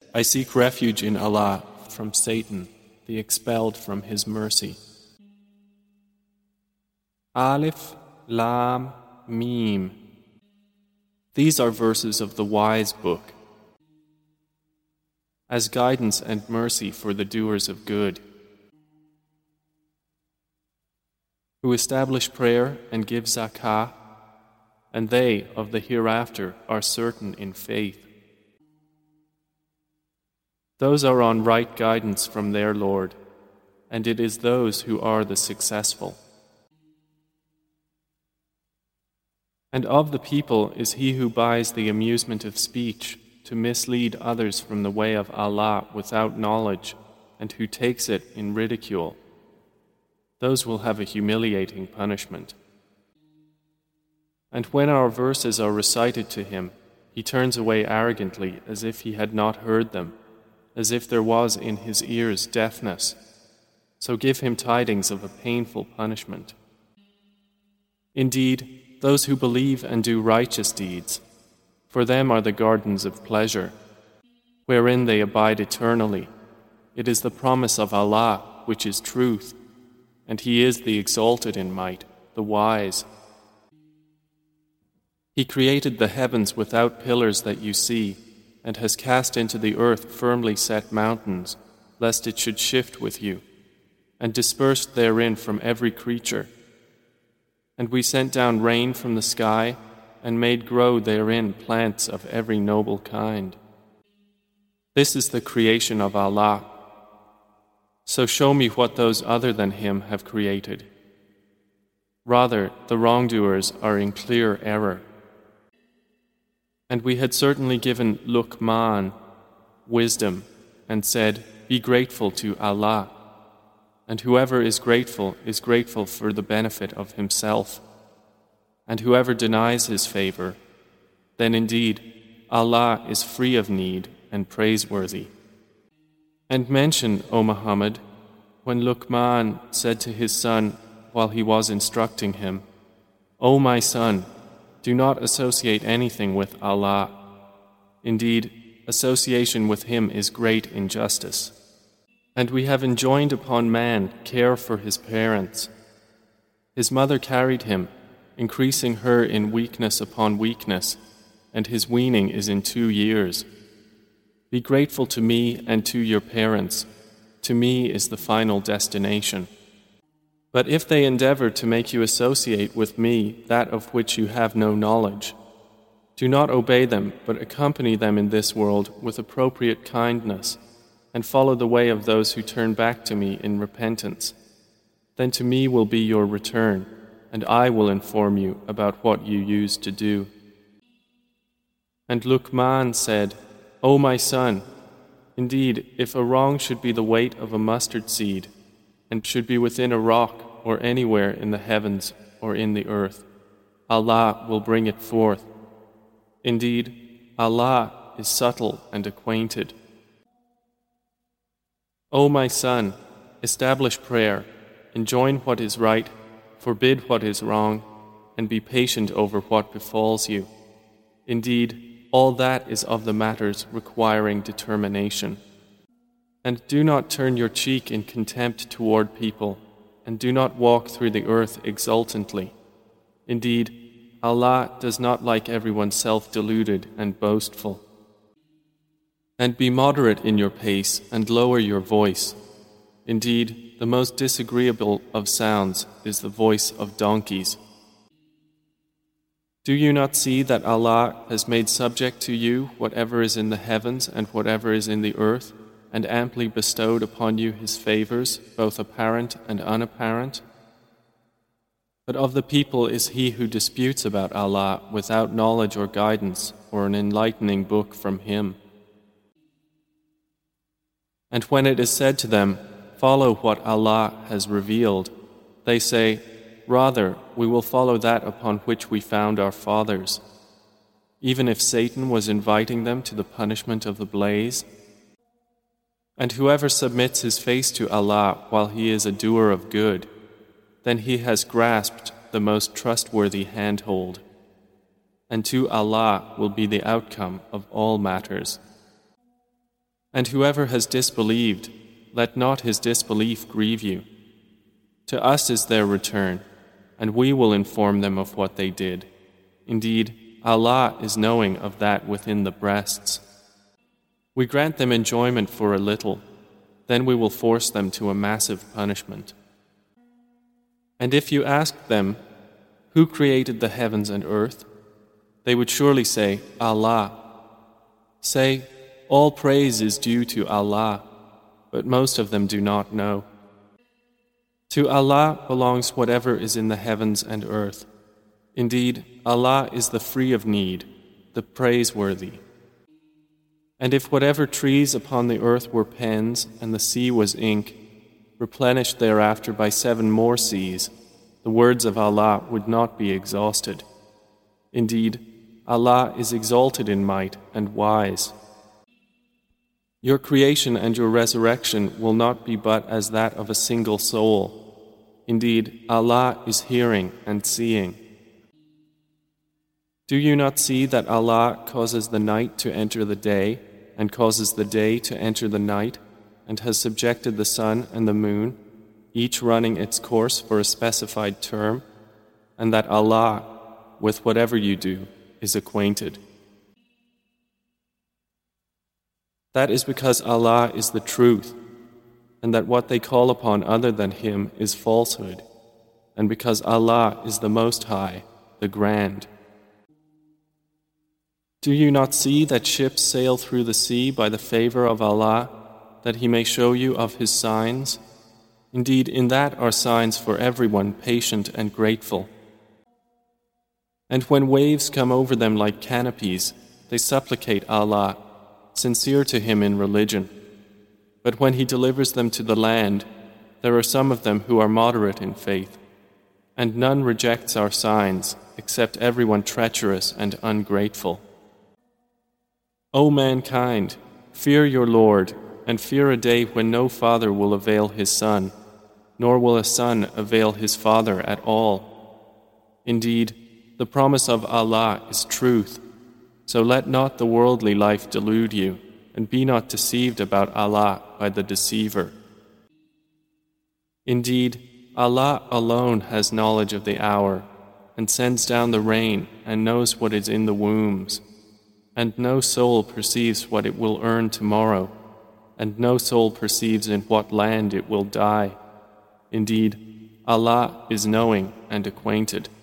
I seek refuge in Allah from Satan, the expelled from His mercy. Alif, Lam, Mim. These are verses of the wise book, as guidance and mercy for the doers of good, who establish prayer and give zakah, and they of the hereafter are certain in faith. Those are on right guidance from their Lord, and it is those who are the successful. And of the people is he who buys the amusement of speech to mislead others from the way of Allah without knowledge, and who takes it in ridicule. Those will have a humiliating punishment. And when our verses are recited to him, he turns away arrogantly as if he had not heard them, as if there was in his ears deafness. So give him tidings of a painful punishment. Indeed, those who believe and do righteous deeds, for them are the gardens of pleasure, wherein they abide eternally. It is the promise of Allah, which is truth, and He is the exalted in might, the wise. He created the heavens without pillars that you see, and has cast into the earth firmly set mountains, lest it should shift with you, and dispersed therein from every creature. And we sent down rain from the sky, and made grow therein plants of every noble kind. This is the creation of Allah. So show me what those other than Him have created. Rather, the wrongdoers are in clear error. And we had certainly given Luqman wisdom, and said, Be grateful to Allah. And whoever is grateful for the benefit of himself. And whoever denies His favor, then indeed Allah is free of need and praiseworthy. And mention, O Muhammad, when Luqman said to his son while he was instructing him, O my son, do not associate anything with Allah. Indeed, association with Him is great injustice. And we have enjoined upon man care for his parents. His mother carried him, increasing her in weakness upon weakness, and his weaning is in 2 years. Be grateful to me and to your parents. To me is the final destination. But if they endeavor to make you associate with me that of which you have no knowledge, do not obey them, but accompany them in this world with appropriate kindness, and follow the way of those who turn back to me in repentance. Then to me will be your return, and I will inform you about what you used to do. And Luqman said, O my son, indeed, if a wrong should be the weight of a mustard seed, and should be within a rock or anywhere in the heavens or in the earth, Allah will bring it forth. Indeed, Allah is subtle and acquainted. O my son, establish prayer, enjoin what is right, forbid what is wrong, and be patient over what befalls you. Indeed, all that is of the matters requiring determination. And do not turn your cheek in contempt toward people, and do not walk through the earth exultantly. Indeed, Allah does not like everyone self-deluded and boastful. And be moderate in your pace and lower your voice. Indeed, the most disagreeable of sounds is the voice of donkeys. Do you not see that Allah has made subject to you whatever is in the heavens and whatever is in the earth, and amply bestowed upon you His favors, both apparent and unapparent? But of the people is he who disputes about Allah without knowledge or guidance or an enlightening book from Him. And when it is said to them, Follow what Allah has revealed, they say, Rather, we will follow that upon which we found our fathers, even if Satan was inviting them to the punishment of the blaze. And whoever submits his face to Allah while he is a doer of good, then he has grasped the most trustworthy handhold, and to Allah will be the outcome of all matters. And whoever has disbelieved, let not his disbelief grieve you. To us is their return, and we will inform them of what they did. Indeed, Allah is knowing of that within the breasts. We grant them enjoyment for a little, then we will force them to a massive punishment. And if you asked them, who created the heavens and earth? They would surely say, Allah. Say, all praise is due to Allah, but most of them do not know. To Allah belongs whatever is in the heavens and earth. Indeed, Allah is the free of need, the praiseworthy. And if whatever trees upon the earth were pens and the sea was ink, replenished thereafter by 7 more seas, the words of Allah would not be exhausted. Indeed, Allah is exalted in might and wise. Your creation and your resurrection will not be but as that of a single soul. Indeed, Allah is hearing and seeing. Do you not see that Allah causes the night to enter the day and causes the day to enter the night and has subjected the sun and the moon, each running its course for a specified term, and that Allah, with whatever you do, is acquainted? That is because Allah is the truth, and that what they call upon other than Him is falsehood, and because Allah is the Most High, the Grand. Do you not see that ships sail through the sea by the favor of Allah, that He may show you of His signs? Indeed, in that are signs for everyone patient and grateful. And when waves come over them like canopies, they supplicate Allah, sincere to Him in religion. But when He delivers them to the land, there are some of them who are moderate in faith, and none rejects our signs except everyone treacherous and ungrateful. O mankind, fear your Lord, and fear a day when no father will avail his son, nor will a son avail his father at all. Indeed, the promise of Allah is truth, so let not the worldly life delude you, and be not deceived about Allah by the deceiver. Indeed, Allah alone has knowledge of the hour, and sends down the rain, and knows what is in the wombs. And no soul perceives what it will earn tomorrow, and no soul perceives in what land it will die. Indeed, Allah is knowing and acquainted.